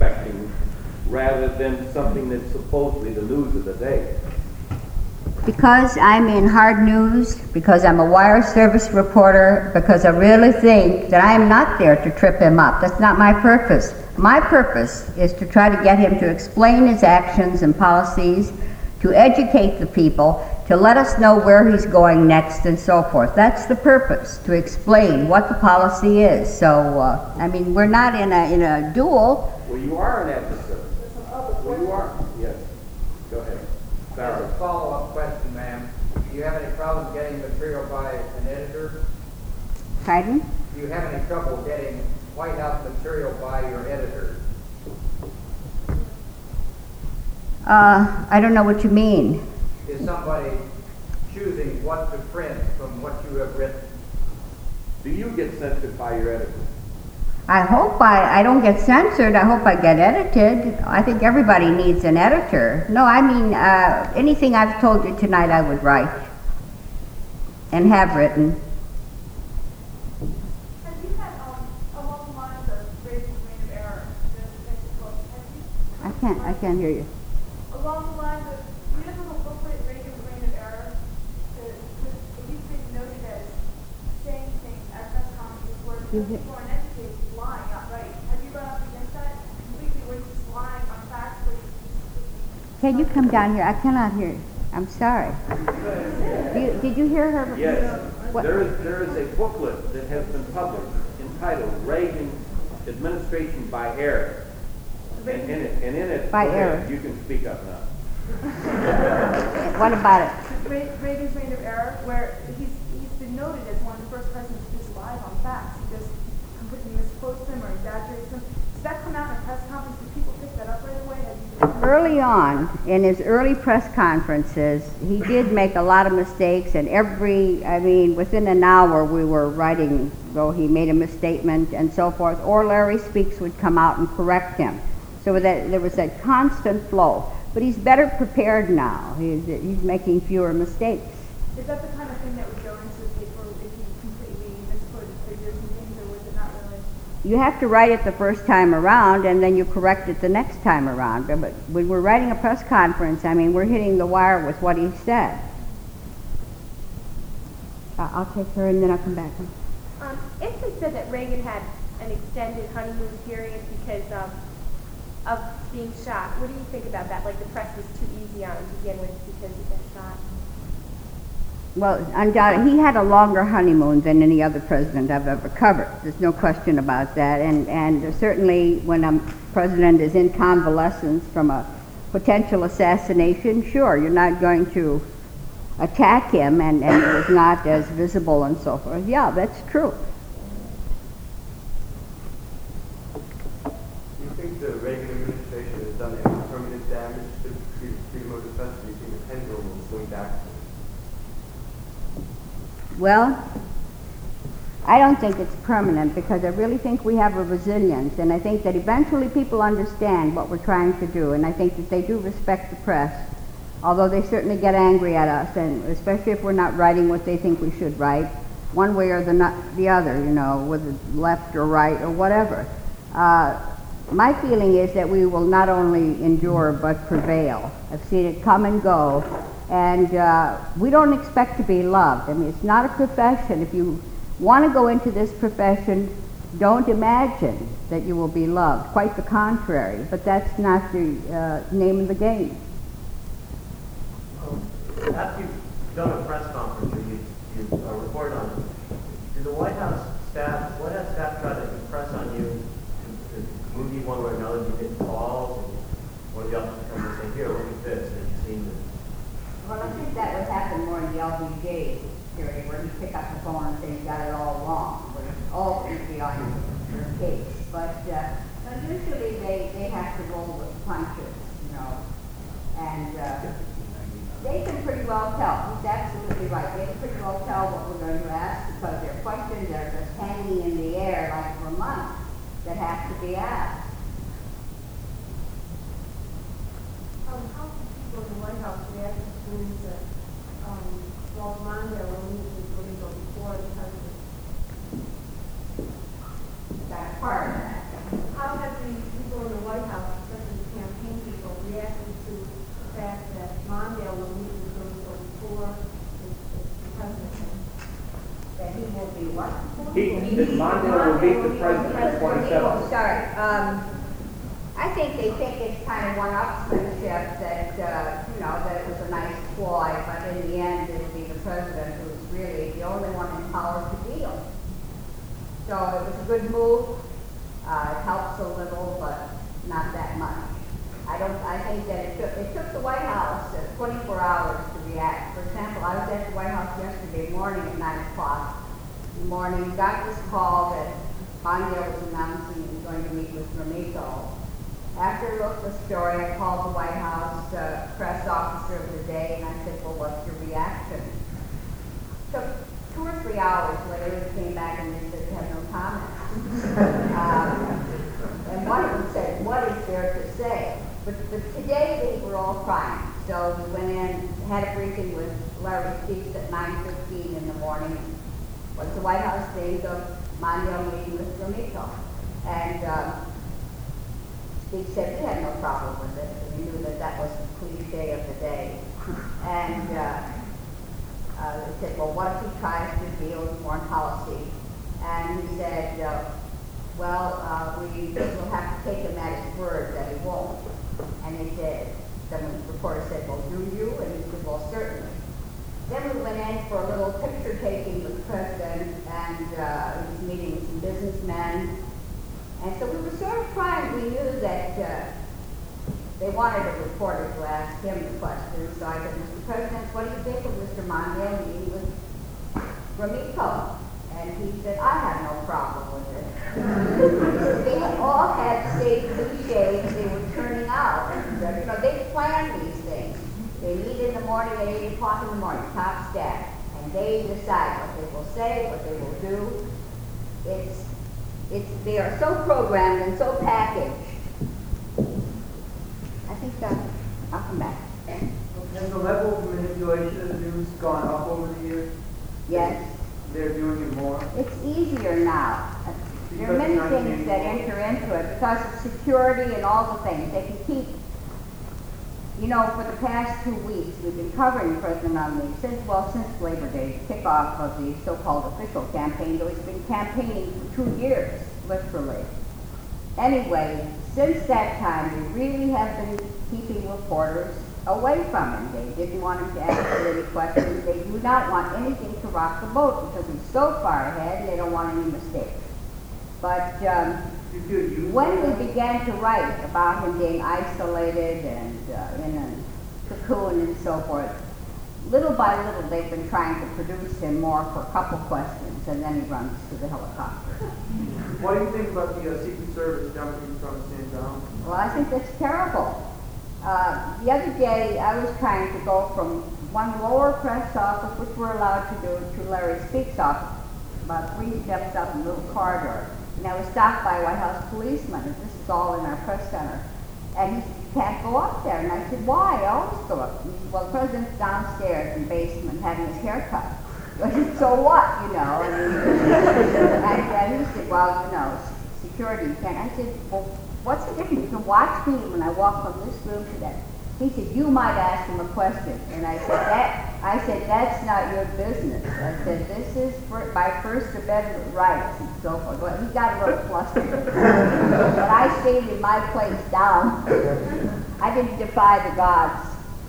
affecting rather than something that's supposedly the news of the day? Because I'm in hard news, because I'm a wire service reporter, because I really think that I am not there to trip him up. That's not my purpose. My purpose is to try to get him to explain his actions and policies, to educate the people, to let us know where he's going next and so forth. That's the purpose, to explain what the policy is. So, I mean, we're not in a duel. Well, you are an adversary. Well, you are. Yes. Go ahead. As a follow-up question, ma'am, do you have any problem getting material by an editor? Pardon? Do you have any trouble getting White House material by your editor? I don't know what you mean. Is somebody choosing what to print from what you have written? Do you get censored by your editor? I hope I don't get censored. I hope I get edited. I think everybody needs an editor. No, I mean, anything I've told you tonight I would write and have written. Have you had along the lines of raising grain of error? I can't hear you. Along the lines of, you have a little booklet, raising grain of error, that at least been noted as saying things at press conferences where people are uneducated, lying outright. Have you run up against that? Completely where just lying on facts? Can you come down here? I cannot hear you. I'm sorry. Did you hear her? Yes. What? There is a booklet that has been published entitled Reagan Administration by Error. And in it, By go ahead, error. you can speak up now. What about it? Reagan's reign of error, where he's been noted as one of the first presidents to just lie on facts. He just completely misquotes them or exaggerates them. Does that come out in a press conference? Do people pick that up right away? Early on, in his early press conferences, he did make a lot of mistakes, and within an hour we were writing, though he made a misstatement and so forth, or Larry Speaks would come out and correct him. So that there was that constant flow. But he's better prepared now. He's making fewer mistakes. Is that the kind of thing that would go into the paper if he completely misquoted figures and things, or was it not really? You have to write it the first time around, and then you correct it the next time around. But when we're writing a press conference, we're hitting the wire with what he said. I'll take her, and then I'll come back. It's been said that Reagan had an extended honeymoon period because of being shot. What do you think about that? Like the press was too easy on him to begin with because he got shot? Well, undoubtedly, he had a longer honeymoon than any other president I've ever covered. There's no question about that. And certainly when a president is in convalescence from a potential assassination, sure, you're not going to attack him, and it was not as visible and so forth. Yeah, that's true. Do you think the Reagan administration has done any permanent damage to freedom of the press? Do you think the pendulum will swing back? Well, I don't think it's permanent because I really think we have a resilience, and I think that eventually people understand what we're trying to do, and I think that they do respect the press, although they certainly get angry at us, and especially if we're not writing what they think we should write, one way or the other, whether left or right or whatever. My feeling is that we will not only endure but prevail. I've seen it come and go. And we don't expect to be loved. It's not a profession. If you want to go into this profession, don't imagine that you will be loved. Quite the contrary. But that's not the name of the game. After you've done a press conference or you report on it, did the White House staff try to impress on you to move you one way or another? You get calls, and one of the officers come and say, "Here, look at this," and you've seen this. Well, I think that would happen more in the LBJ period, where he'd pick up the phone and say, "You got it all wrong," where it's always be on your case. But usually they have to roll with the punches, and they can pretty well tell. He's absolutely right. They can pretty well tell what we're going to ask because there are questions that are just hanging in the air like for months that have to be asked. How can people in the White House react to things that Walt Mondale when he go before the president? That's part of that. How have the people in the White House Mondale will meet the president on 27th. Sorry. I think they think it's kind of one-upsmanship that, that it was a nice ploy, but in the end, it'll be the president who's really the only one in power to deal. So it was a good move. It helps a little, but not that much. I think that it took the White House 24 hours to react. For example, I was at the White House yesterday morning at 9 o'clock in the morning, got this call that Mondale was announcing he was going to meet with Romito. After I wrote the story, I called the White House press officer of the day, and I said, well, what's your reaction? It took 2 or 3 hours later, they came back and they said they had no comment. And one of them said, what is there to say? But today they were all crying. So we went in, had a briefing with Larry Speaks at 9:15 in the morning. What's the White House think of Mondale meeting with Romito? And Speaks said he had no problem with it. He knew that was the cliche of the day. And they said, well, what if he tries to deal with foreign policy? And he said, we will have to take him at his word that he won't. And he said, then the reporter said, well, do you? And he said, well, certainly. Then we went in for a little picture taking with the president, and he was meeting with some businessmen. And so we were sort of trying, we knew that they wanted a reporter to ask him the question. So I said, Mr. President, what do you think of Mr. Mondale meeting with Romito? And he said, I have no problem with it. They all had the same cliches they were turning out. And, they plan these things. They meet in the morning at 8 o'clock in the morning, top staff. And they decide what they will say, what they will do. They are so programmed and so packaged. I think I'll come back. Has the level of manipulation of the news gone up over the years? Yes. They're doing it more? It's easier now. There are many things that enter into it because of security and all the things. They can keep, for the past 2 weeks, we've been covering President Romney since Labor Day, kickoff of the so-called official campaign, though he's been campaigning for 2 years, literally. Anyway, since that time, we really have been keeping reporters away from him. They didn't want him to answer any questions. They do not want anything to rock the boat because he's so far ahead and they don't want any mistakes. But when we began to write about him being isolated and in a cocoon and so forth, little by little they've been trying to produce him more for a couple questions, and then he runs to the helicopter. What do you think about the Secret Service jumping from San John? Well, I think that's terrible. The other day, I was trying to go from one lower press office, which we're allowed to do, to Larry Speaks' office, about 3 steps up a little corridor. And I was stopped by a White House policeman, and this is all in our press center. And he said, you can't go up there. And I said, why? I always go up. He said, well, the president's downstairs in the basement having his hair cut. I said, so what, And he said, well, security, you can't. I said, well, what's the difference? You can watch me when I walk from this room to that. He said, you might ask him a question. And I said, that's not your business. I said, this is my First Amendment rights and so forth. Well, he got a little flustered. But I stayed in my place down. I didn't defy the gods.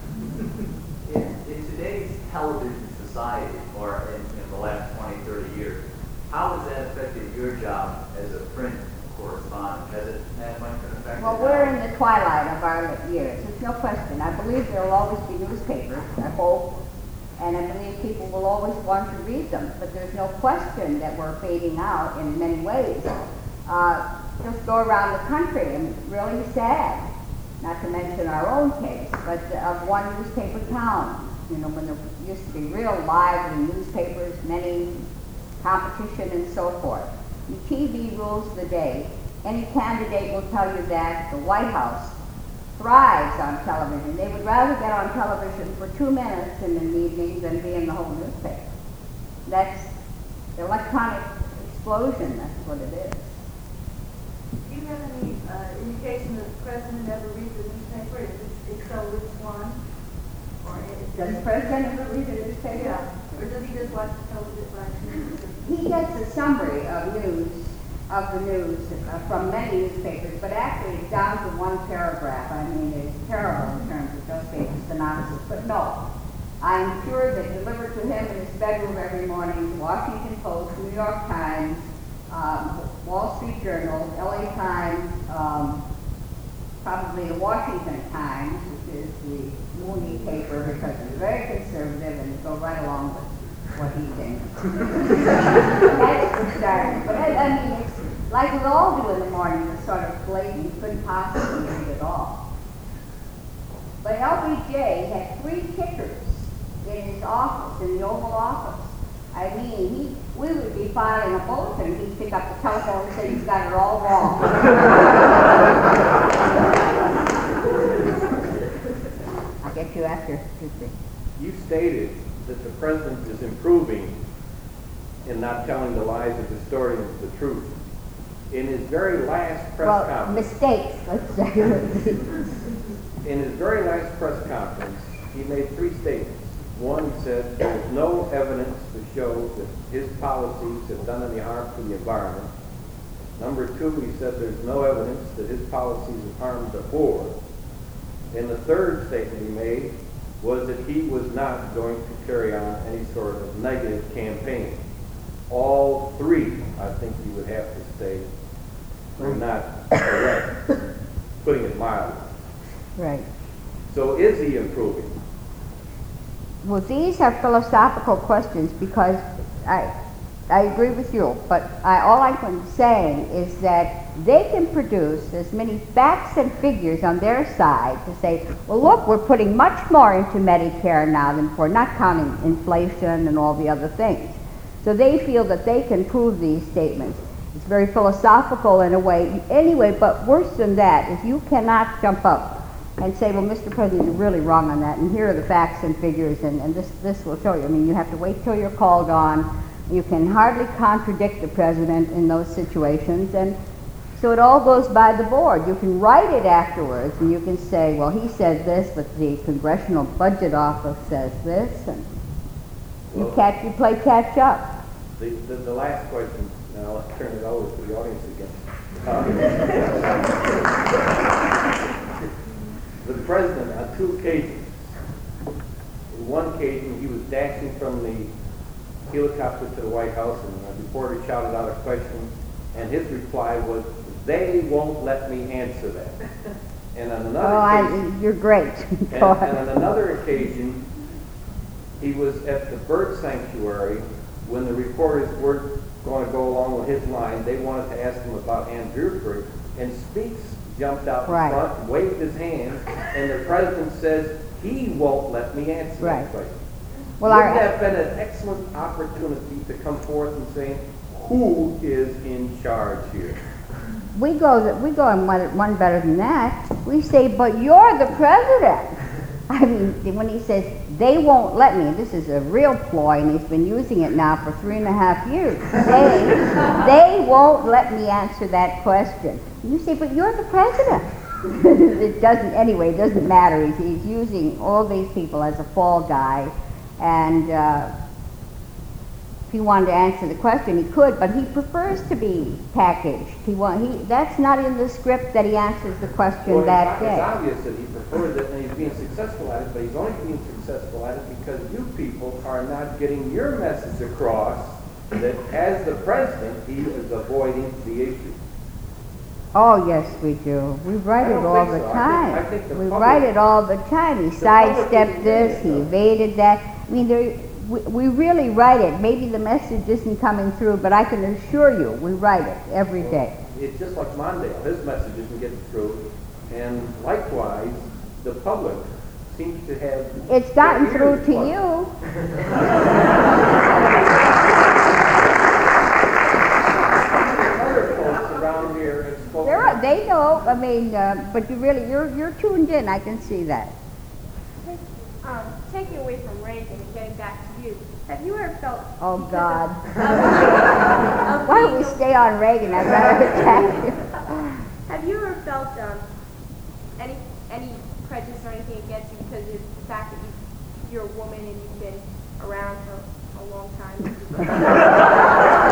In today's television society, or in the last 20, 30 years, how has that affected your job as a print correspondent? Has it had much of an effect? Well, we're in the twilight of our years. There's no question. I believe there will always be newspapers, I hope, and I believe people will always want to read them. But there's no question that we're fading out in many ways. Just go around the country and it's really sad, not to mention our own case, but of one newspaper town. When there used to be real lively newspapers, many competition and so forth. The TV rules the day. Any candidate will tell you that the White House thrives on television. They would rather get on television for 2 minutes in the evening than be in the whole newspaper. That's the electronic explosion, that's what it is. Do you have any indication that the president ever reads the newspaper? If so, which one? Does the president ever read the newspaper? Yeah. Or does he just watch the television? he gets a summary of the news from many newspapers, but actually it's down to one paragraph. I mean, it's terrible in terms of just being a synopsis, but no. I'm sure that delivered to him in his bedroom every morning, the Washington Post, New York Times, Wall Street Journal, LA Times, probably the Washington Times, which is the Mooney paper, because it's very conservative and go right along with what he thinks. That's for starters. But I mean, it's like we all do in the morning, the sort of blatant, you couldn't possibly read it all. But LBJ had 3 kickers in his office, in the Oval Office. I mean, we would be filing a bulletin, he'd pick up the telephone and say, he's got it all wrong. I'll get you after Tuesday. You stated that the president is improving in not telling the lies of historians the truth. In his very last press conference, mistakes, let's say. in his very last press conference, he made 3 statements. One, he said there's no evidence to show that his policies have done any harm to the environment. Number 2, he said there's no evidence that his policies have harmed the poor. And the third statement he made was that he was not going to carry on any sort of negative campaign. All 3, I think you would have to say, were not correct, putting it mildly. Right. So is he improving? Well, these are philosophical questions because I agree with you, but all I'm saying is that they can produce as many facts and figures on their side to say, well, look, we're putting much more into Medicare now than before, not counting inflation and all the other things. So they feel that they can prove these statements. It's very philosophical in a way anyway, but worse than that, if you cannot jump up and say, well, Mr. President, you're really wrong on that, and here are the facts and figures, and this will show you. I mean, you have to wait till you're called on. You can hardly contradict the president in those situations, and so it all goes by the board. You can write it afterwards, and you can say, well, he said this, but the Congressional Budget Office says this, and you play catch up. The last question, now I'll turn it over to the audience again. The president, on 2 occasions, in one occasion he was dashing from the helicopter to the White House, and a reporter shouted out a question, and his reply was, "They won't let me answer that." And on another occasion, you're great. and on another occasion, he was at the bird sanctuary when the reporters weren't going to go along with his line. They wanted to ask him about Ann Dupree, and Speaks jumped out in front, waved his hand, and the president says, he won't let me answer that question. Well, wouldn't that have been an excellent opportunity to come forth and say, who is in charge here? We go one better than that. We say, but you're the president. I mean, when he says, they won't let me, this is a real ploy, and he's been using it now for 3.5 years. They won't let me answer that question. You say, but you're the president. It doesn't matter. He's using all these people as a fall guy, and if he wanted to answer the question, he could, but he prefers to be packaged. That's not in the script that he answers the question that day. It's obvious that he prefers it, and he's being successful at it, but he's only being successful at it because you people are not getting your message across that as the president, he is avoiding the issue. Oh, yes, we do. We write it all the time. I think we write it all the time. He sidestepped this, he evaded that. I mean, we really write it. Maybe the message isn't coming through, but I can assure you, we write it every day. It's just like Mondale. His message isn't getting through. And likewise, the public seems to have... It's gotten through to you. Other folks around here have spoken... They know, I mean, but you're tuned in, I can see that. Taking away from Reagan and getting back to you, have you ever felt... Oh, God. Why don't we stay on Reagan? I'd rather attack you. Have you ever felt any prejudice or anything against you because of the fact that you're a woman and you've been around for a long time?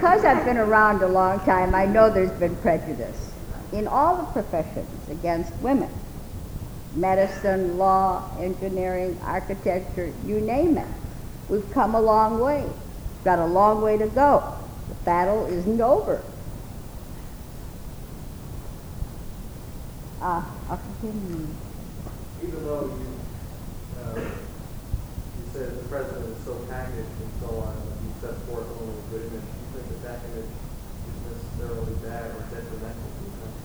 because I've been around a long time, I know there's been prejudice in all the professions against women. Medicine, law, engineering, architecture, you name it. We've come a long way. Got a long way to go. The battle isn't over. I'll continue. Even though you said the president is so packaged and so on, you set forth only a good image, do you think that image is necessarily bad or detrimental to the country?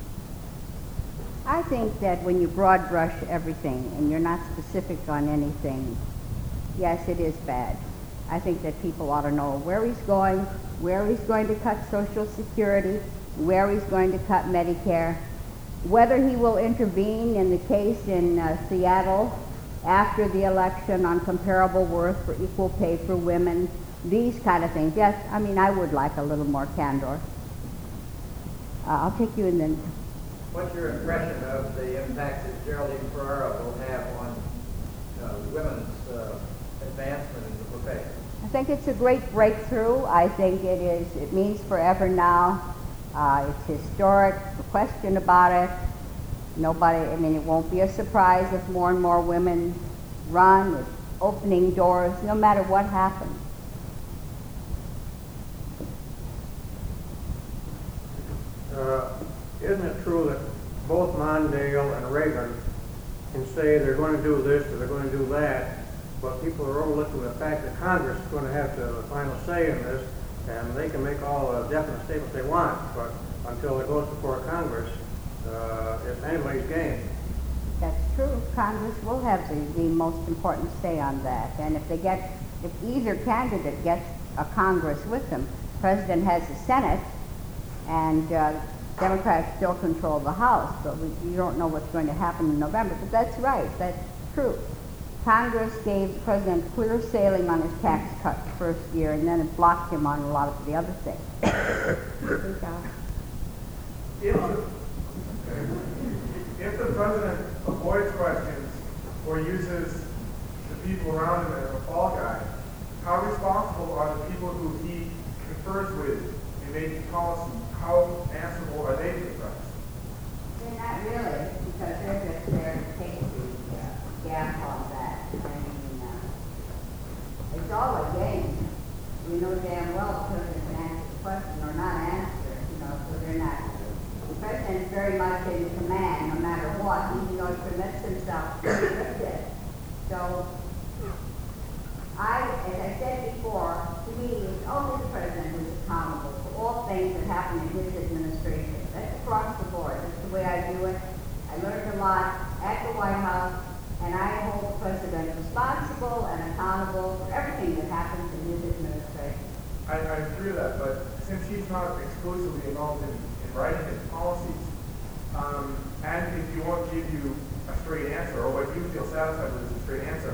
I think that when you broad brush everything and you're not specific on anything, yes, it is bad. I think that people ought to know where he's going to cut Social Security, where he's going to cut Medicare, whether he will intervene in the case in Seattle after the election on comparable worth for equal pay for women, these kind of things. Yes, I mean, I would like a little more candor. I'll take you in then. What's your impression of the impact that Geraldine Ferrara will have on women's advancement in the profession? I think it's a great breakthrough. I think it means forever now. It's historic, no question about it. It won't be a surprise if more and more women run. It's opening doors, no matter what happens. Isn't it true that both Mondale and Reagan can say they're going to do this or they're going to do that, but people are overlooking the fact that Congress is going to have the final say in this, and they can make all the definite statements they want, but until it goes before Congress, it's anybody's game. That's true. Congress will have the most important say on that. And if either candidate gets a Congress with them, the President has the Senate, and Democrats still control the House, but you don't know what's going to happen in November. But that's right. That's true. Congress gave the President clear sailing on his tax cut the first year, and then it blocked him on a lot of the other things. If the president avoids questions or uses the people around him as a fall guy, how responsible are the people who he confers with in making policy? How answerable are they to the press? They're not really, because they're just there to take the gap on that. I mean, it's all a game. We know damn well the president can answer the question or not answer, so they're not. The president is very much in command no matter what, even though he permits himself to do it. So, as I said before, to me, it's only the president who's accountable for all things that happen in his administration. That's across the board. That's the way I do it. I learned a lot at the White House, and I hold the president responsible and accountable for everything that happens in his administration. I agree with that, but since he's not exclusively involved in writing his policies, and if he won't give you a straight answer, or what you feel satisfied with is a straight answer,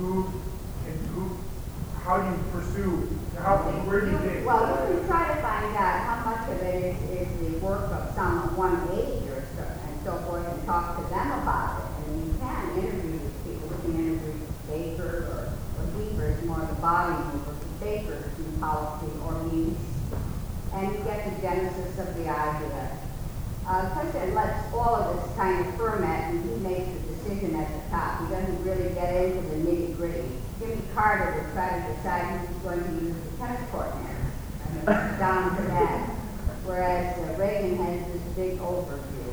how do you pursue, where do you dig? Well, you can try to find out how much of it is the work of some one aide or so, and so forth, and talk to them about it. I mean, you can interview these people. You can interview Baker or Weaver is more the body mover. Baker in policy or means, and you get the genesis of the idea. The president lets all of this kind of ferment, and he makes the decision at the top. He doesn't really get into the nitty-gritty. Jimmy Carter would try to decide who's going to use the tennis court now. I mean, it's down to that. Whereas Reagan has this big overview.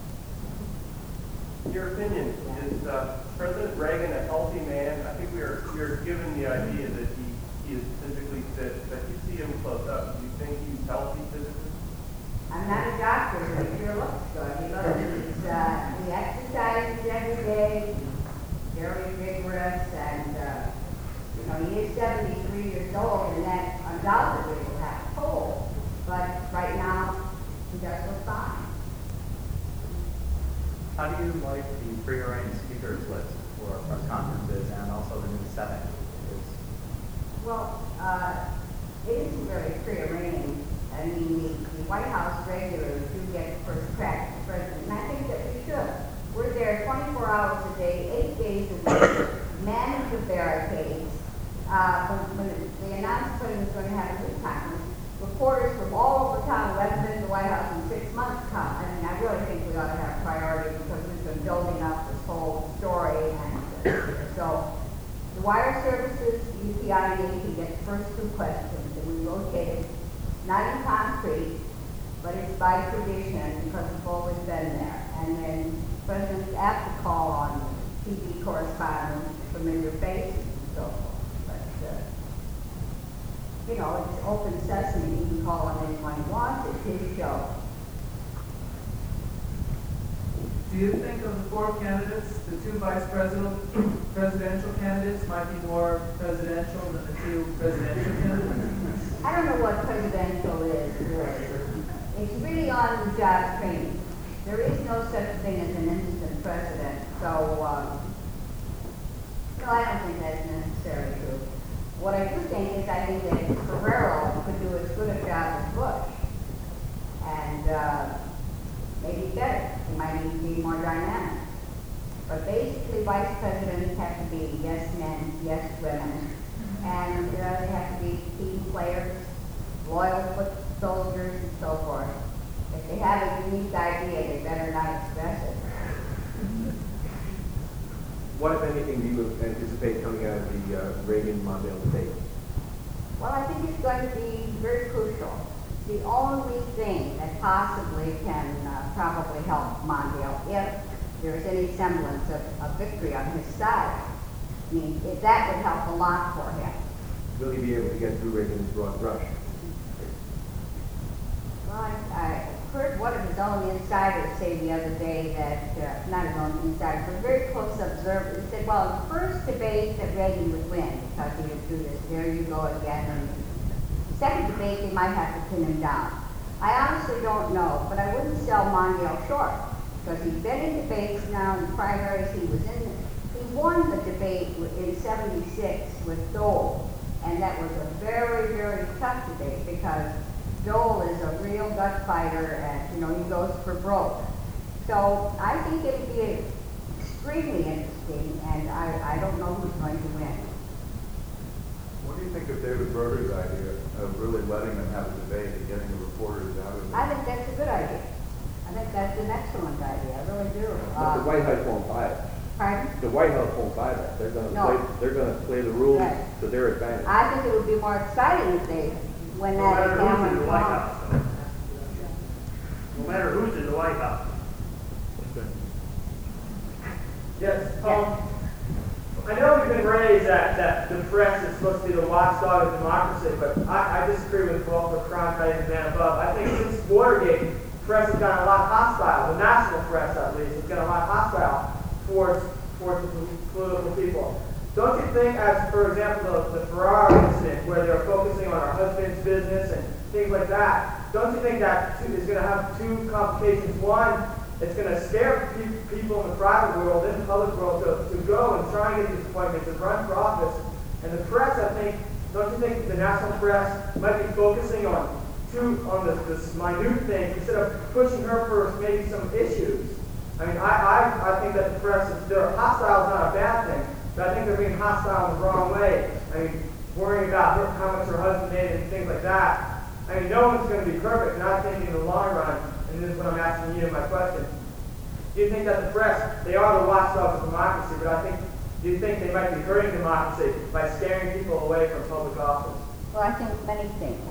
In your opinion, is President Reagan a healthy man? I think we are given the idea that he is physically fit, but you see him close up. Do you think he's healthy physically? I'm not a doctor, but he sure looks good. He exercises every day, very vigorous, and he is 73 years old, and that undoubtedly will have a toll. But right now, he does look fine. How do you like the prearranged speakers list for press conferences and also the new setting? Well, it isn't very prearranged. I mean, the White House regulars do get first crack at the president, and I think that we should. We're there 24 hours a day, 8 days a week, manage the barricades. When they announced the president was going to have a news conference, PID to get the first two questions, and we rotated, not in concrete, but it's by tradition because we've always been there. And then presidents have to call on TV correspondents, familiar faces and so forth. But, it's open sesame. He can call on anyone he wants. It's his show. Do you think of the four candidates, the two presidential candidates might be more presidential than the two presidential candidates? I don't know what presidential is, really. It's really on the job training. There is no such thing as an instant president. So, no, I don't think that's necessarily true. What I do think is I think that Ferrero could do as good a job as Bush. And maybe better. He might even be more dynamic. But basically, vice presidents have to be yes men, yes women. And they have to be team players, loyal foot soldiers, and so forth. If they have a unique idea, they better not express it. What, if anything, do you anticipate coming out of the Reagan-Mondale debate? Well, I think it's going to be very crucial. The only thing that possibly can probably help Mondale, if there is any semblance of victory on his side, I mean, if that would help a lot for him. Will he be able to get through Reagan's broad brush? Well, I heard one of his own insiders say the other day that, not his own insider, but a very close observer, he said, well, the first debate that Reagan would win, because he would do this, there you go again, and the second debate they might have to pin him down. I honestly don't know, but I wouldn't sell Mondale short, because he's been in debates now, in primaries, he won the debate in 76 with Dole, and that was a very, very tough debate, because Dole is a real gut fighter, and he goes for broke. So I think it would be extremely interesting, and I don't know who's going to win. What do you think of David Broder's idea of really letting them have a debate and getting the reporters out of it? I think that's a good idea. I think that's an excellent idea. I really do. But the White House won't buy it. Pardon? The White House won't buy that. They're going to play the rules to their advantage. I think it would be more exciting if they win that at Cameron. No matter who's in the White House. Yes, I know we've been raised that the press is supposed to be the watchdog of democracy, but I disagree with both the crime fighting man above. I think since Watergate, the press has gotten a lot hostile. The national press, at least, has gotten a lot hostile towards the political people. Don't you think, as for example, the Ferrara incident, where they're focusing on our husband's business and things like that, don't you think that is going to have two complications? One, it's going to scare people in the private world, in the public world, to go and try and get these appointments and run for office. And the press, I think, don't you think the national press might be focusing on this minute thing instead of pushing her for maybe some issues? I mean, I think that the press, they're hostile is not a bad thing, but I think they're being hostile in the wrong way. I mean, worrying about how much her husband made and things like that. I mean, no one's going to be perfect, and I think in the long run, and this is what I'm asking you in my question, do you think that the press, they are the watchdogs of democracy, but do you think they might be hurting democracy by scaring people away from public office? Well, I think many things.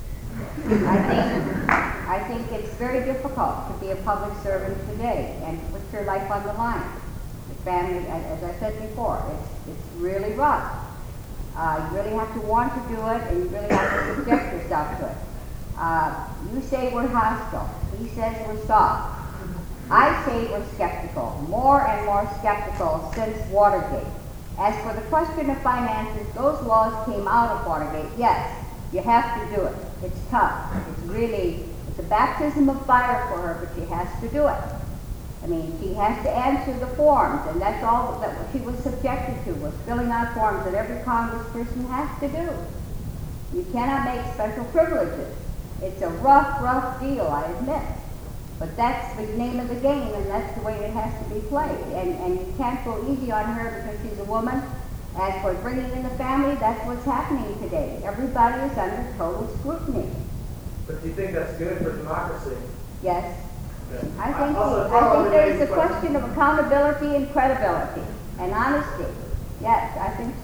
I think it's very difficult to be a public servant today and put your life on the line. The family, as I said before, it's really rough. You really have to want to do it, and you really have to subject yourself to it. You say we're hostile. He says we're soft. I say we're skeptical, more and more skeptical since Watergate. As for the question of finances, those laws came out of Watergate. Yes, you have to do it. It's tough. It's a baptism of fire for her, but she has to do it. I mean, she has to answer the forms, and that's all that she was subjected to, was filling out forms that every congressperson has to do. You cannot make special privileges. It's a rough deal, I admit. But that's the name of the game, and that's the way it has to be played. And you can't go easy on her because she's a woman. As for bringing in the family, that's what's happening today. Everybody is under total scrutiny. But do you think that's good for democracy? Yes. Yeah. I think there's a question of accountability and credibility and honesty. Yes, I think so.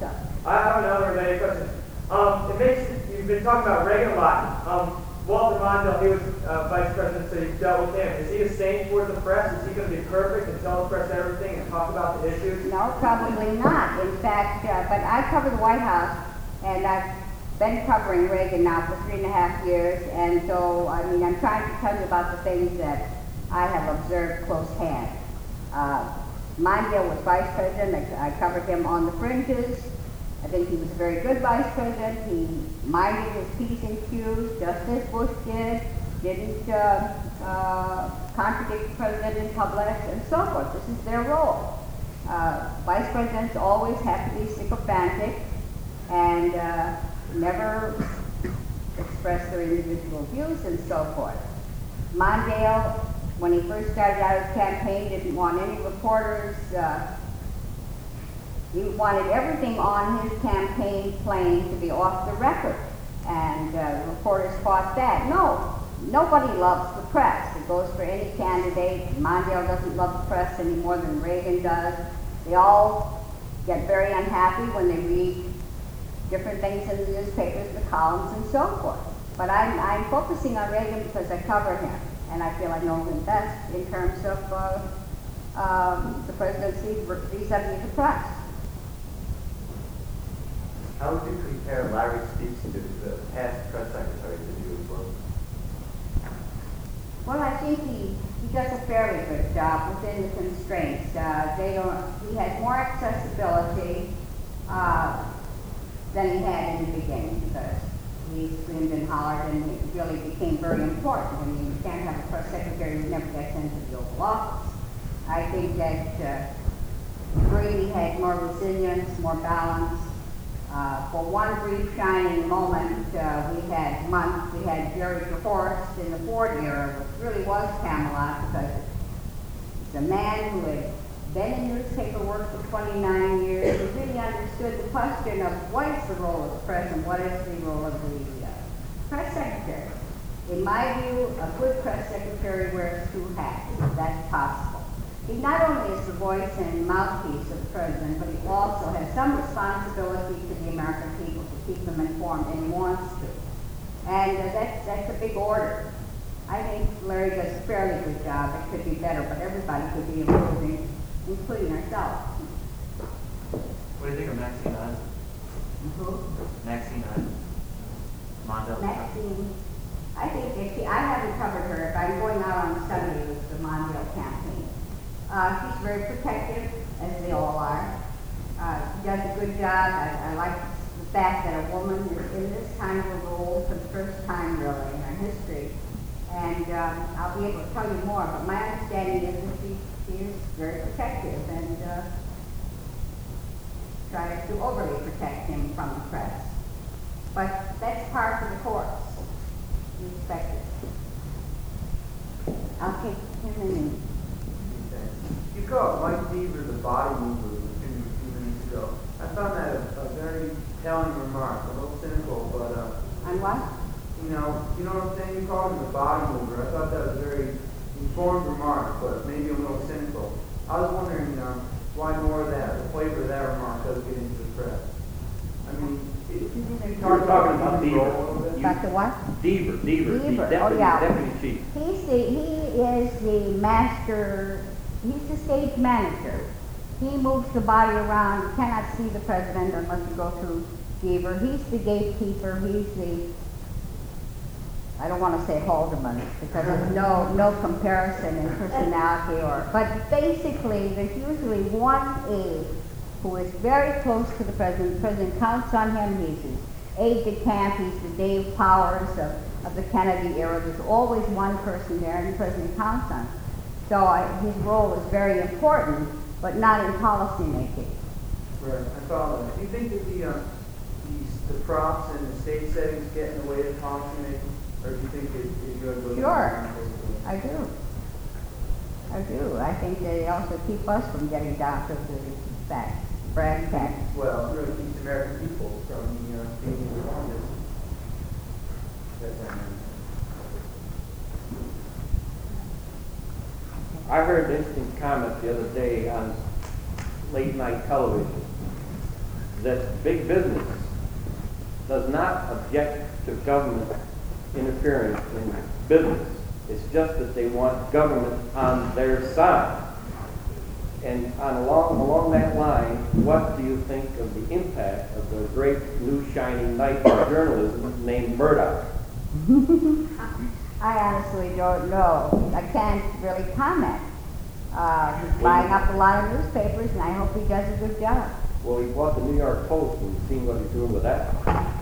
I don't know if there are any questions. You've been talking about Reagan a lot. Walter Mondale, he was vice president, so you've dealt with him. Is he a saint toward the press? Is he going to be perfect and tell the press everything and talk about the issues? No, probably not. In fact, but I cover the White House, and I've been covering Reagan now for 3.5 years, and so, I mean, I'm trying to tell you about the things that I have observed close hand. Mondale was vice president. I covered him on the fringes. I think he was a very good vice president. He minded his P's and Q's, just as Bush did, didn't contradict the president in public, and so forth. This is their role. Vice presidents always have to be sycophantic and never express their individual views and so forth. Mondale, when he first started out his campaign, didn't want any reporters. He wanted everything on his campaign plane to be off the record, and reporters fought that. No, nobody loves the press. It goes for any candidate. Mondale doesn't love the press any more than Reagan does. They all get very unhappy when they read different things in the newspapers, the columns, and so forth. But I'm focusing on Reagan because I cover him, and I feel I know him best in terms of the presidency vis-a-vis the press. How would you compare Larry Speaks to the past press secretaries that you have worked with? Well, I think he does a fairly good job within the constraints. He has more accessibility than he had in the beginning, because he screamed and hollered, and it really became very important. I mean, you can't have a press secretary who never gets into the Oval Office. I think that Brady had more resilience, more balance. For one brief shining moment, we had Jerry DeForest in the Ford era, which really was Camelot, because it's a man who had been in newspaper work for 29 years, who really understood the question of what is the role of the press and what is the role of the press secretary. In my view, a good press secretary wears two hats, if that's possible. He not only is the voice and mouthpiece of the president, but he also has some responsibility to the American people to keep them informed, and he wants to. And that's a big order. I think Larry does a fairly good job. It could be better, but everybody could be improving, including ourselves. What do you think of Maxine Hutton? Who? Maxine Hutton. Mondale. Maxine. I think that I haven't covered her. If I'm going out on Sunday with the Mondale campaign. She's very protective, as they all are. She does a good job. I like the fact that a woman is in this kind of a role for the first time, really, in her history. And I'll be able to tell you more, but my understanding is that she is very protective and tries to overly protect him from the press. But that's part of the course. You expect it. I'll take him in. You called Mike Deaver the body mover a few minutes ago. I found that a very telling remark, a little cynical, but On what? you know what I'm saying? You called him the body mover. I thought that was a very informed remark, but maybe a little cynical. I was wondering why more of that, the flavor of that remark does get into the press. I mean, You're talking about Deaver. About the what? Deaver, Deaver, the yeah. deputy chief. He is the master, he's the stage manager. He moves the body around. You cannot see the president unless you go through Deaver. He's the gatekeeper. He's the, I don't want to say Haldeman, because there's no comparison in personality but basically there's usually one aide who is very close to the president. The president counts on him. He's his aide-de-camp. He's the Dave Powers of the Kennedy era. There's always one person there, and the president counts on him. So his role is very important, but not in policy making. Right, I follow that. Do you think that the props and the stage settings get in the way of policy making, or do you think it goes? Sure, I do. I think they also keep us from getting down to the facts, brass tacks. Well, it really keeps American people from being informed. I heard an interesting comment the other day on late night television. that big business does not object to government interference in business. It's just that they want government on their side. And along that line, what do you think of the impact of the great new shining knight of journalism named Murdoch? I honestly don't know. I can't really comment. He's buying up a lot of newspapers, and I hope he does a good job. Well, he bought the New York Post, and you've seen what he's doing with that.